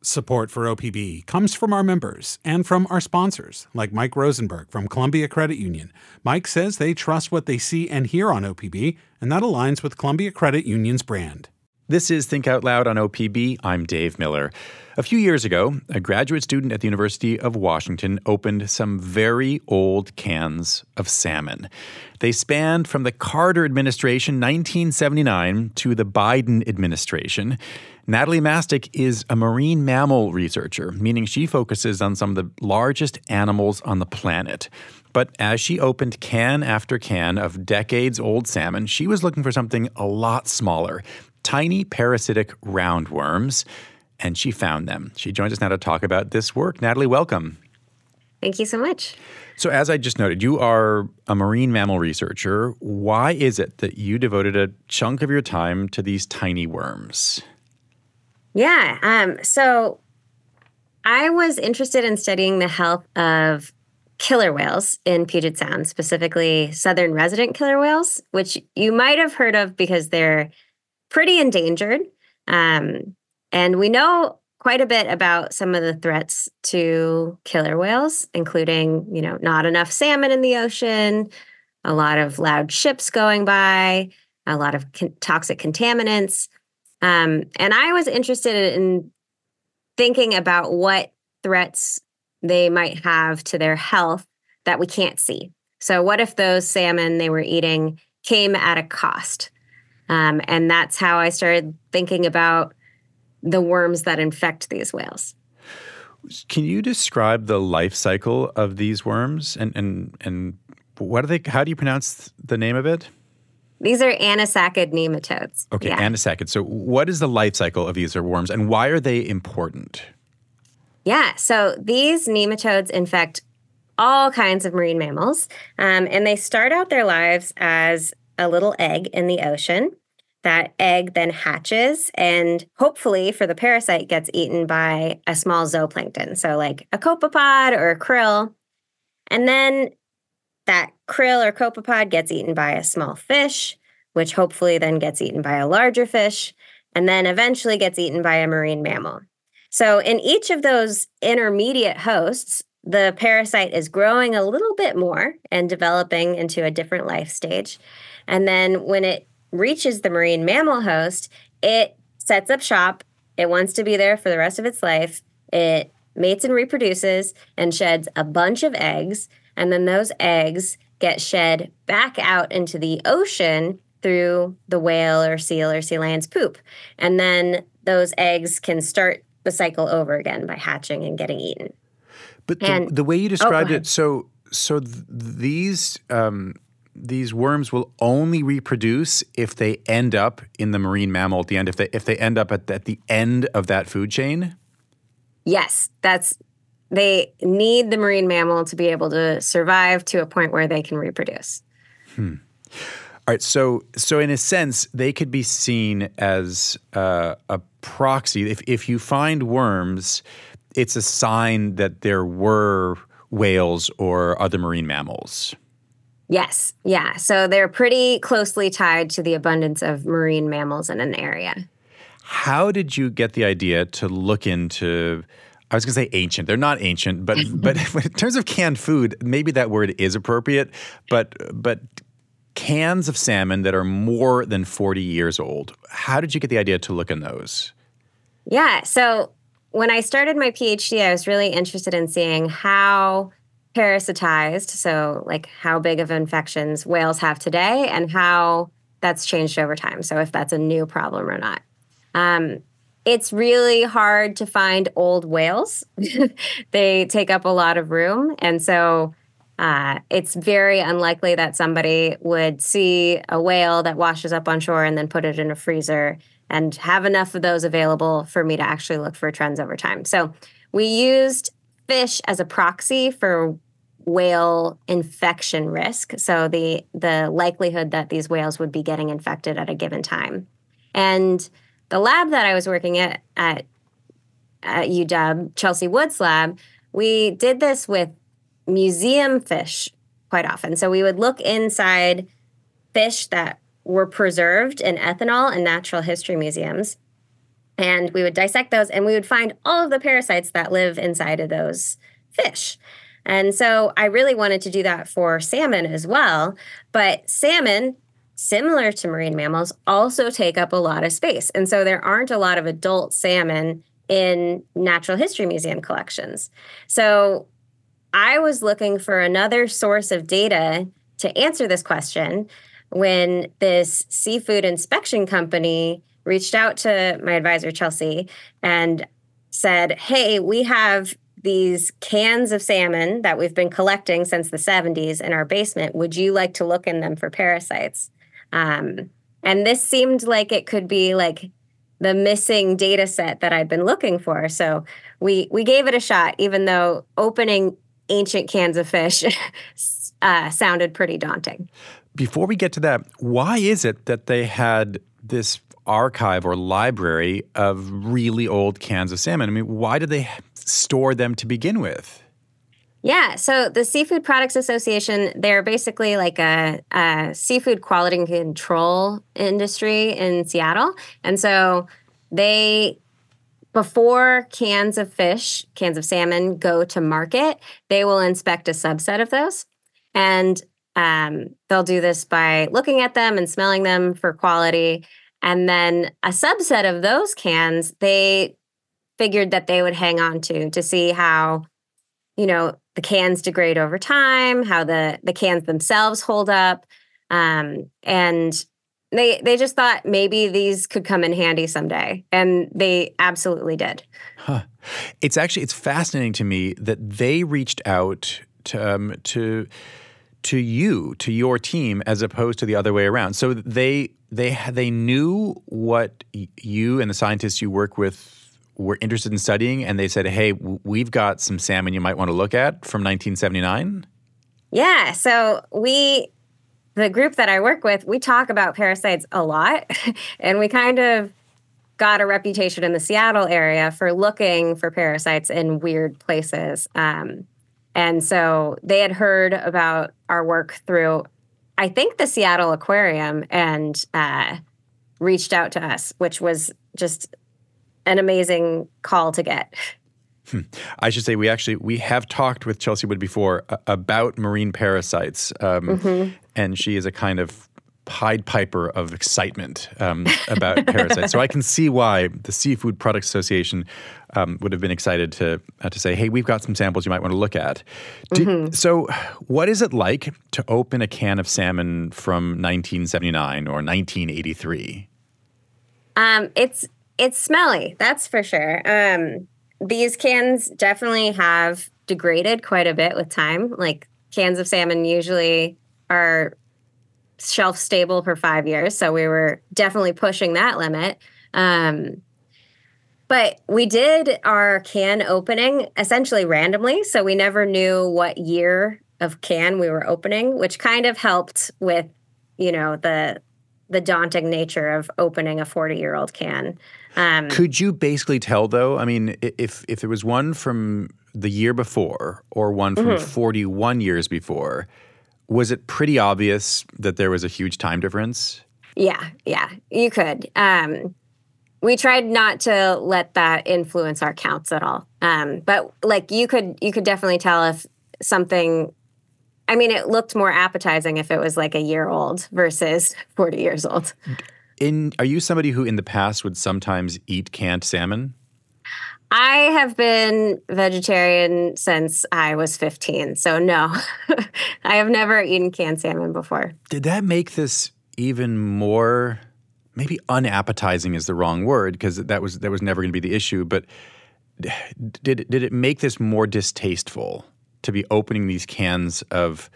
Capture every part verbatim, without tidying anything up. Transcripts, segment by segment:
Support for O P B comes from our members and from our sponsors, like Mike Rosenberg from Columbia Credit Union. Mike says they trust what they see and hear on O P B, and that aligns with Columbia Credit Union's brand. This is Think Out Loud on O P B. I'm Dave Miller. A few years ago, a graduate student at the University of Washington opened some very old cans of salmon. They spanned from the Carter administration, nineteen seventy-nine, to the Biden administration. Natalie Mastick is a marine mammal researcher, meaning she focuses on some of the largest animals on the planet. But as she opened can after can of decades-old salmon, she was looking for something a lot smaller, tiny parasitic roundworms, and she found them. She joins us now to talk about this work. Natalie, welcome. Thank you so much. So as I just noted, you are a marine mammal researcher. Why is it that you devoted a chunk of your time to these tiny worms? Yeah, um, so I was interested in studying the health of killer whales in Puget Sound, specifically southern resident killer whales, which you might have heard of because they're pretty endangered. Um, and we know quite a bit about some of the threats to killer whales, including, you know, not enough salmon in the ocean, a lot of loud ships going by, a lot of con- toxic contaminants. Um, and I was interested in thinking about what threats they might have to their health that we can't see. So what if those salmon they were eating came at a cost? Um, and that's how I started thinking about the worms that infect these whales. Can you describe the life cycle of these worms? And and and what are they? How do you pronounce the name of it? These are anisakid nematodes. Okay, yeah. anisakid. So what is the life cycle of these worms, and why are they important? Yeah, so these nematodes infect all kinds of marine mammals, um, and they start out their lives as a little egg in the ocean. That egg then hatches and hopefully for the parasite gets eaten by a small zooplankton, so like a copepod or a krill. And then that krill or copepod gets eaten by a small fish, which hopefully then gets eaten by a larger fish, and then eventually gets eaten by a marine mammal. So in each of those intermediate hosts, the parasite is growing a little bit more and developing into a different life stage. And then when it reaches the marine mammal host, it sets up shop. It wants to be there for the rest of its life. It mates and reproduces and sheds a bunch of eggs. And then those eggs get shed back out into the ocean through the whale or seal or sea lion's poop. And then those eggs can start the cycle over again by hatching and getting eaten. But the, and, the way you described oh, it, so so th- these um, these worms will only reproduce if they end up in the marine mammal at the end. If they if they end up at the, at the end of that food chain. Yes, that's. They need the marine mammal to be able to survive to a point where they can reproduce. Hmm. All right. So, so in a sense, they could be seen as uh, a proxy. If if you find worms, it's a sign that there were whales or other marine mammals. Yes. Yeah. So they're pretty closely tied to the abundance of marine mammals in an area. How did you get the idea to look into? I was going to say ancient. They're not ancient, but but in terms of canned food, maybe that word is appropriate. But but cans of salmon that are more than forty years old. How did you get the idea to look in those? Yeah. So when I started my PhD, I was really interested in seeing how parasitized, so like how big of infections whales have today and how that's changed over time. So if that's a new problem or not. Um, It's really hard to find old whales. They take up a lot of room. And so uh, it's very unlikely that somebody would see a whale that washes up on shore and then put it in a freezer and have enough of those available for me to actually look for trends over time. So we used fish as a proxy for whale infection risk. So the the likelihood that these whales would be getting infected at a given time. And the lab that I was working at at, at U W, Chelsea Wood's lab, we did this with museum fish quite often. So we would look inside fish that were preserved in ethanol in natural history museums. And we would dissect those and we would find all of the parasites that live inside of those fish. And so I really wanted to do that for salmon as well. But salmon, similar to marine mammals, also take up a lot of space. And so there aren't a lot of adult salmon in Natural History Museum collections. So I was looking for another source of data to answer this question when this seafood inspection company reached out to my advisor, Chelsea, and said, hey, we have these cans of salmon that we've been collecting since the seventies in our basement. Would you like to look in them for parasites? Um, and this seemed like it could be like the missing data set that I'd been looking for. So we we gave it a shot, even though opening ancient cans of fish uh, sounded pretty daunting. Before we get to that, why is it that they had this archive or library of really old cans of salmon? I mean, why did they store them to begin with? Yeah, so the Seafood Products Association, they're basically like a, a seafood quality control industry in Seattle. And so they, before cans of fish, cans of salmon go to market, they will inspect a subset of those. And um, they'll do this by looking at them and smelling them for quality. And then a subset of those cans, they figured that they would hang on to, to see how, you know, the cans degrade over time, how the, the cans themselves hold up. Um, and they they just thought maybe these could come in handy someday. And they absolutely did. Huh. It's actually, it's fascinating to me that they reached out to, um, to, to you, to your team, as opposed to the other way around. So they, they, they knew what you and the scientists you work with were interested in studying, and they said, hey, we've got some salmon you might want to look at from nineteen seventy-nine? Yeah, so we, the group that I work with, we talk about parasites a lot, and we kind of got a reputation in the Seattle area for looking for parasites in weird places. Um, and so they had heard about our work through, I think, the Seattle Aquarium, and uh, reached out to us, which was just an amazing call to get. Hmm. I should say we actually, we have talked with Chelsea Wood before uh, about marine parasites. Um, mm-hmm. And she is a kind of Pied Piper of excitement um, about parasites. So I can see why the Seafood Products Association um, would have been excited to uh, to say, hey, we've got some samples you might want to look at. Did, mm-hmm. So what is it like to open a can of salmon from nineteen seventy-nine or nineteen eighty-three? Um, it's It's smelly, that's for sure. Um, these cans definitely have degraded quite a bit with time. Like cans of salmon usually are shelf stable for five years. So we were definitely pushing that limit. Um, but we did our can opening essentially randomly. So we never knew what year of can we were opening, which kind of helped with, you know, the the daunting nature of opening a forty-year-old can. Um, Could you basically tell, though? I mean, if if there was one from the year before or one from mm-hmm. forty-one years before, was it pretty obvious that there was a huge time difference? Yeah, yeah, you could. Um, we tried not to let that influence our counts at all. Um, but like you could, you could definitely tell if something. I mean, it looked more appetizing if it was like a year old versus forty years old. In, are you somebody who in the past would sometimes eat canned salmon? I have been vegetarian since I was fifteen. So no, I have never eaten canned salmon before. Did that make this even more, maybe unappetizing is the wrong word because that was, that was never going to be the issue, but did, did it make this more distasteful to be opening these cans of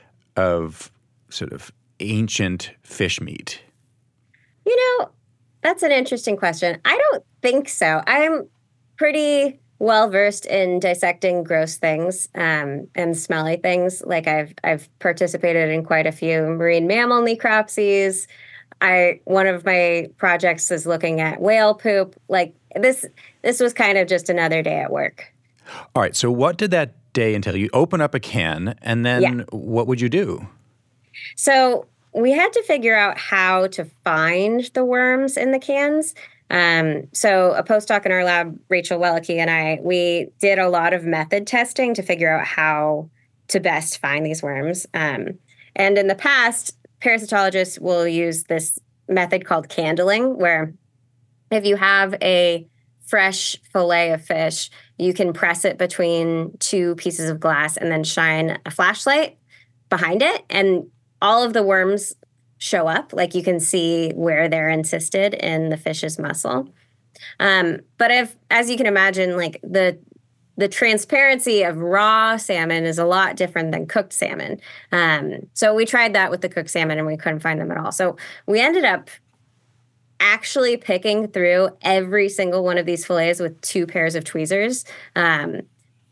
of sort of ancient fish meat? You know, that's an interesting question. I don't think so. I'm pretty well versed in dissecting gross things um, and smelly things. Like I've I've participated in quite a few marine mammal necropsies. I one of my projects is looking at whale poop. Like this this was kind of just another day at work. All right. So what did that day entail? You open up a can, and then yeah. what would you do? So we had to figure out how to find the worms in the cans. Um, so a postdoc in our lab, Rachel Wellicke and I, we did a lot of method testing to figure out how to best find these worms. Um, and in the past, parasitologists will use this method called candling, where if you have a fresh fillet of fish, you can press it between two pieces of glass and then shine a flashlight behind it, and all of the worms show up. Like, you can see where they're encysted in the fish's muscle. Um, but if, as you can imagine, like the the transparency of raw salmon is a lot different than cooked salmon. Um, so we tried that with the cooked salmon and we couldn't find them at all. So we ended up actually picking through every single one of these fillets with two pairs of tweezers. Um,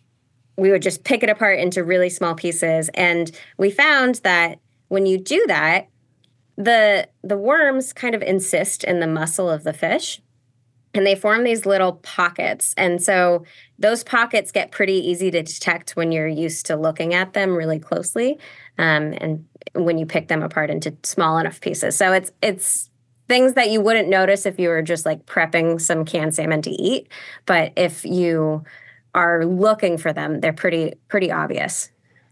we would just pick it apart into really small pieces. And we found that when you do that, the the worms kind of insist in the muscle of the fish, and they form these little pockets. And so those pockets get pretty easy to detect when you're used to looking at them really closely, um, and when you pick them apart into small enough pieces. So it's it's things that you wouldn't notice if you were just like prepping some canned salmon to eat. But if you are looking for them, they're pretty pretty obvious.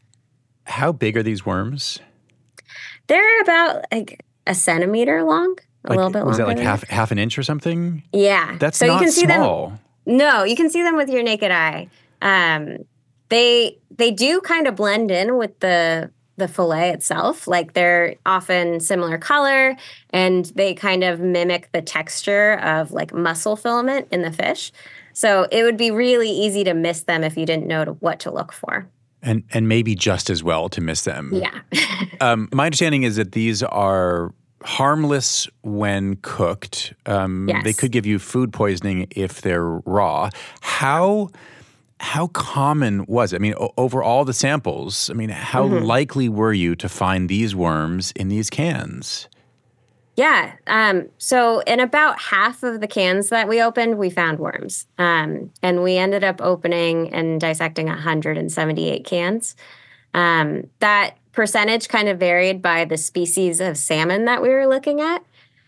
How big are these worms? They're about like a centimeter long, a like, little bit longer. Was that like half half an inch or something? Yeah. That's so not you can see small. Them, no, you can see them with your naked eye. Um, they they do kind of blend in with the the fillet itself. Like, they're often similar color, and they kind of mimic the texture of like muscle filament in the fish. So it would be really easy to miss them if you didn't know to, what to look for. And and maybe just as well to miss them. Yeah. um, my understanding is that these are harmless when cooked. Um, yes. They could give you food poisoning if they're raw. How how common was it? I mean, o- over all the samples, I mean, how mm-hmm. likely were you to find these worms in these cans? Yeah. Um, so in about half of the cans that we opened, we found worms. Um, and we ended up opening and dissecting one hundred seventy-eight cans. Um, that percentage kind of varied by the species of salmon that we were looking at.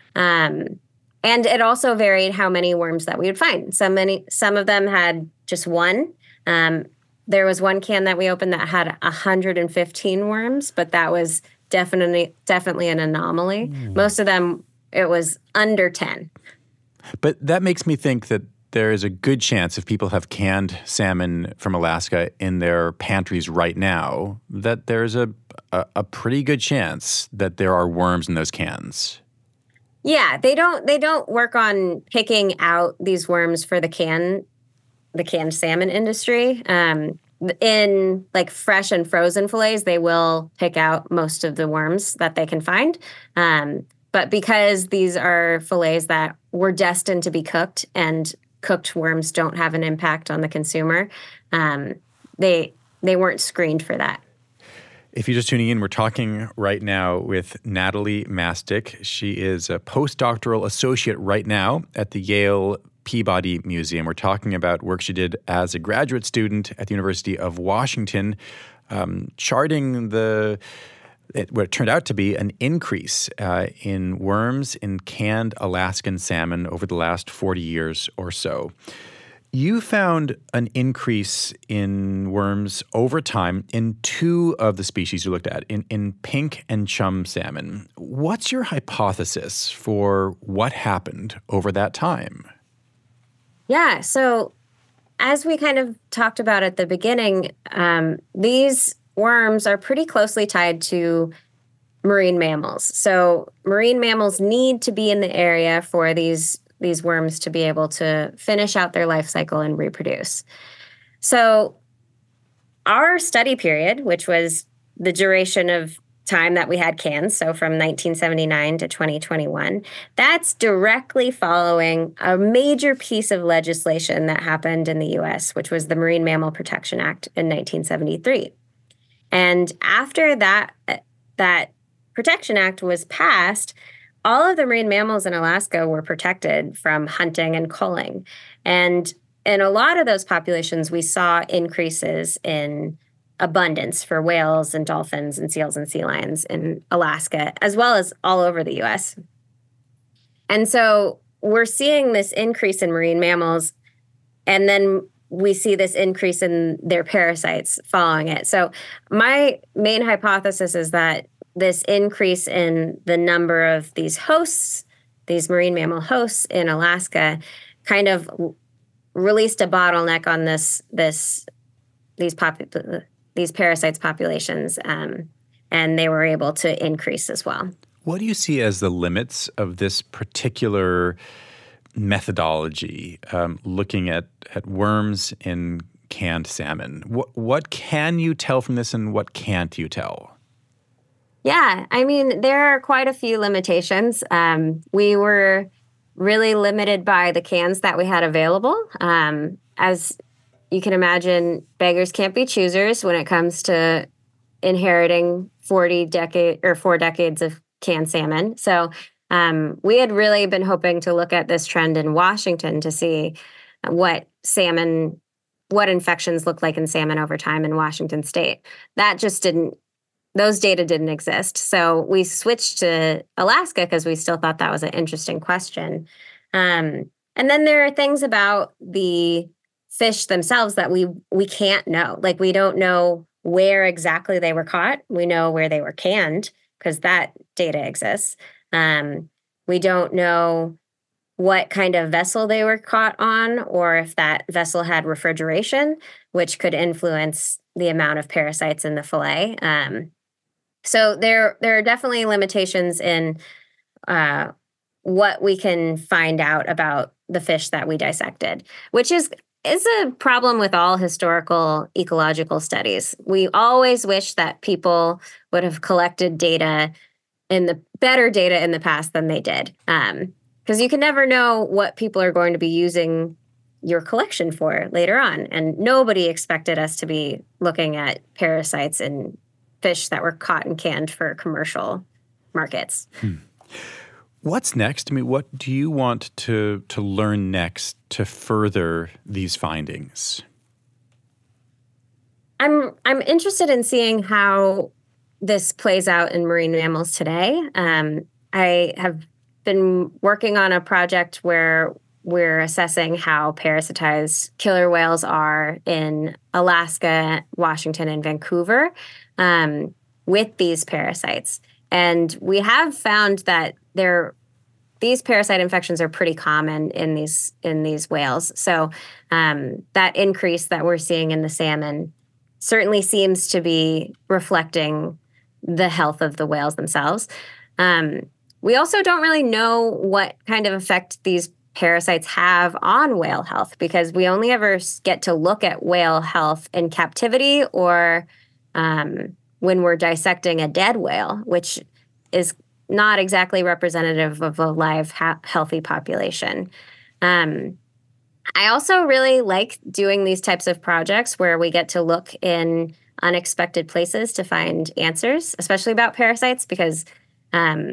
Um, and it also varied how many worms that we would find. Some, many, some of them had just one. Um, there was one can that we opened that had one hundred fifteen worms, but that was Definitely, definitely an anomaly. Mm. Most of them, it was under ten. But that makes me think that there is a good chance if people have canned salmon from Alaska in their pantries right now, that there's a, a, a pretty good chance that there are worms in those cans. Yeah, they don't they don't work on picking out these worms for the can the canned salmon industry. Um, In like fresh and frozen fillets, they will pick out most of the worms that they can find. Um, but because these are fillets that were destined to be cooked, and cooked worms don't have an impact on the consumer, um, they they weren't screened for that. If you're just tuning in, we're talking right now with Natalie Mastick. She is a postdoctoral associate right now at the Yale Peabody Museum. We're talking about work she did as a graduate student at the University of Washington, um, charting the it, what turned out to be an increase uh, in worms in canned Alaskan salmon over the last forty years or so. You found an increase in worms over time in two of the species you looked at, in, in pink and chum salmon. What's your hypothesis for what happened over that time? Yeah, so as we kind of talked about at the beginning, um, these worms are pretty closely tied to marine mammals. So marine mammals need to be in the area for these, these worms to be able to finish out their life cycle and reproduce. So our study period, which was the duration of time that we had cans, so from nineteen seventy-nine to twenty twenty-one, that's directly following a major piece of legislation that happened in the U S, which was the Marine Mammal Protection Act in nineteen seventy-three. And after that, that Protection Act was passed, all of the marine mammals in Alaska were protected from hunting and culling. And in a lot of those populations, we saw increases in abundance for whales and dolphins and seals and sea lions in Alaska, as well as all over the U S. And so we're seeing this increase in marine mammals, and then we see this increase in their parasites following it. So my main hypothesis is that this increase in the number of these hosts, these marine mammal hosts in Alaska, kind of released a bottleneck on this this these popu- these parasites populations, um, and they were able to increase as well. What do you see as the limits of this particular methodology, um, looking at, at worms in canned salmon? What, what can you tell from this and what can't you tell? Yeah, I mean, there are quite a few limitations. Um, we were really limited by the cans that we had available. Um, as you can imagine, beggars can't be choosers when it comes to inheriting forty decade or four decades of canned salmon. So um, we had really been hoping to look at this trend in Washington to see what salmon, what infections look like in salmon over time in Washington state. That just didn't, those data didn't exist. So we switched to Alaska because we still thought that was an interesting question. Um, and then there are things about the fish themselves that we we can't know. Like, we don't know where exactly they were caught. We know where they were canned because that data exists. Um, we don't know what kind of vessel they were caught on, or if that vessel had refrigeration, which could influence the amount of parasites in the fillet. Um, so there, there are definitely limitations in uh, what we can find out about the fish that we dissected, which is is a problem with all historical ecological studies. We always wish that people would have collected data in the better data in the past than they did. Um, because you can never know what people are going to be using your collection for later on. And nobody expected us to be looking at parasites in fish that were caught and canned for commercial markets. Hmm. What's next? I mean, what do you want to to learn next to further these findings? I'm I'm interested in seeing how this plays out in marine mammals today. Um, I have been working on a project where we're assessing how parasitized killer whales are in Alaska, Washington, and Vancouver um, with these parasites. And we have found that there, these parasite infections are pretty common in these in these whales. So um, that increase that we're seeing in the salmon certainly seems to be reflecting the health of the whales themselves. Um, we also don't really know what kind of effect these parasites have on whale health, because we only ever get to look at whale health in captivity or um, when we're dissecting a dead whale, which is not exactly representative of a live, ha- healthy population. Um, I also really like doing these types of projects where we get to look in unexpected places to find answers, especially about parasites, because um,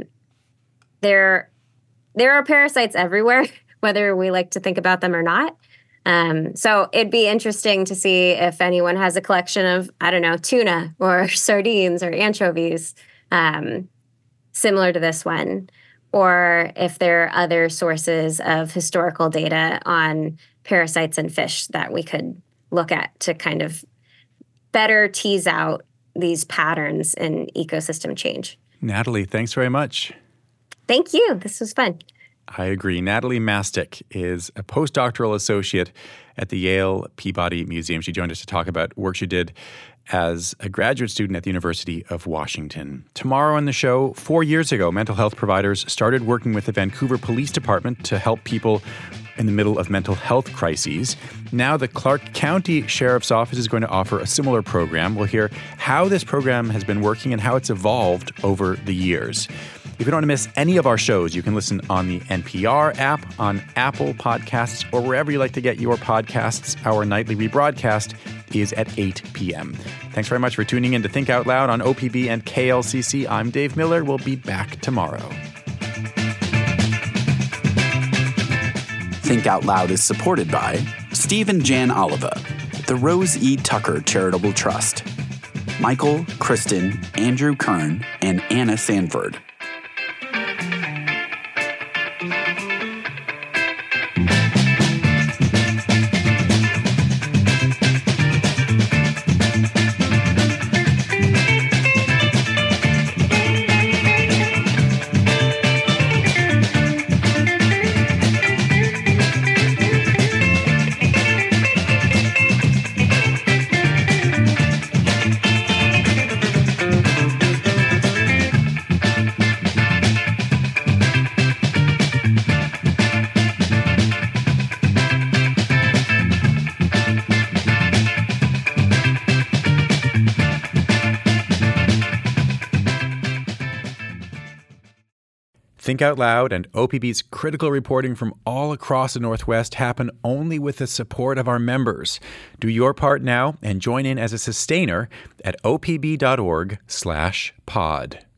there, there are parasites everywhere, whether we like to think about them or not. Um, so it'd be interesting to see if anyone has a collection of, I don't know, tuna or sardines or anchovies um, similar to this one, or if there are other sources of historical data on parasites in fish that we could look at to kind of better tease out these patterns in ecosystem change. Natalie, thanks very much. Thank you. This was fun. I agree. Natalie Mastick is a postdoctoral associate at the Yale Peabody Museum. She joined us to talk about work she did as a graduate student at the University of Washington. Tomorrow on the show, four years ago, mental health providers started working with the Vancouver Police Department to help people in the middle of mental health crises. Now the Clark County Sheriff's Office is going to offer a similar program. We'll hear how this program has been working and how it's evolved over the years. If you don't want to miss any of our shows, you can listen on the N P R app, on Apple Podcasts, or wherever you like to get your podcasts. Our nightly rebroadcast is at eight p.m. Thanks very much for tuning in to Think Out Loud on O P B and K L C C. I'm Dave Miller. We'll be back tomorrow. Think Out Loud is supported by Steve and Jan Oliva, the Rose E. Tucker Charitable Trust, Michael, Kristen, Andrew Kern, and Anna Sanford. Think Out Loud and O P B's critical reporting from all across the Northwest happen only with the support of our members. Do your part now and join in as a sustainer at opb.org slash pod.